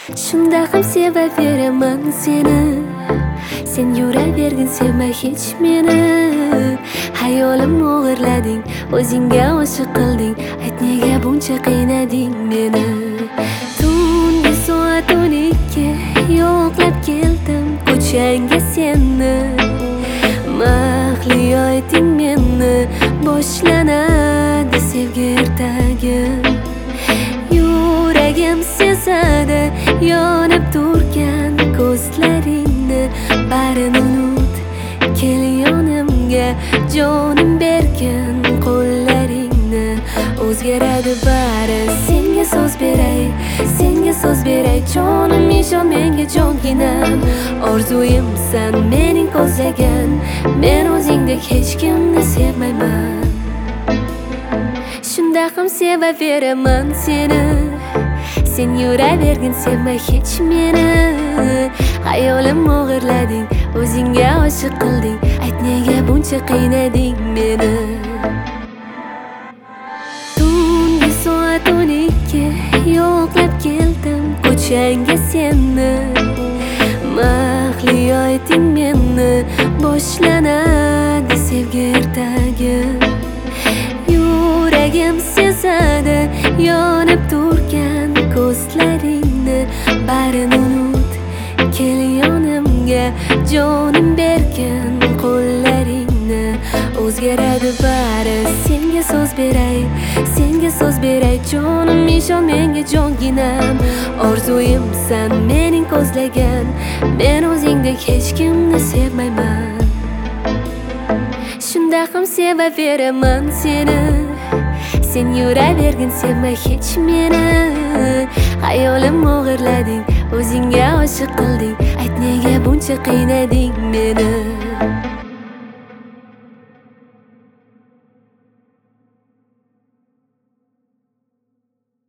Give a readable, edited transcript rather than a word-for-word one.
Shunda ham sevaveraman seni. Sen yuravergin sevmay hech meni. Hayolim o'g'irlading, o'zingga oshiq qilding. Ayt nega buncha qiynading meni. Tungi soat 12 yo'qlab keldim ko'changga seni. Mahli ayting meni, boshlanadi sevgi ertagi. Yuragim sezadi yonib turgan ko'zlaringni. Barini unut, kel yonimga, jonim bergin qo'llaringni. O'zgaradi bari, senga so'z beray, senga so'z beray. Jonim ishon menga, jonginam. Orzuyimsan mening ko'zlagan, men o'zingdek hech kimni sevmayman. Shunda ham sevaveraman seni. Sen yuravergin sevmay hech meni. Hayolim o'g'irlading, o'zingga oshiq qilding. Ayt nega buncha qiynading meni. Tungi soat 12 yo'qlab keldim ko'changga seni. Mahli ayting meni, boshlanadi sevgi ertagi. Yuragim sezadi yonib turgan ko'zlaringni. Barini unut, kel yonimga, jonim bergin qo'llaringni. O'zgaradi bari, senga so'z beray, senga so'z beray. Jonim ishon menga, jonginam. Orzuyimsan mening ko'zlagan, men o'zingdek hech kimni sevmayman. Shunda ham sevaveraman seni. Sen yuravergin sevmay hech meni. Hayolim o'g'irlading, o'zingga oshiq qilding. Ayt nega buncha qiynading meni.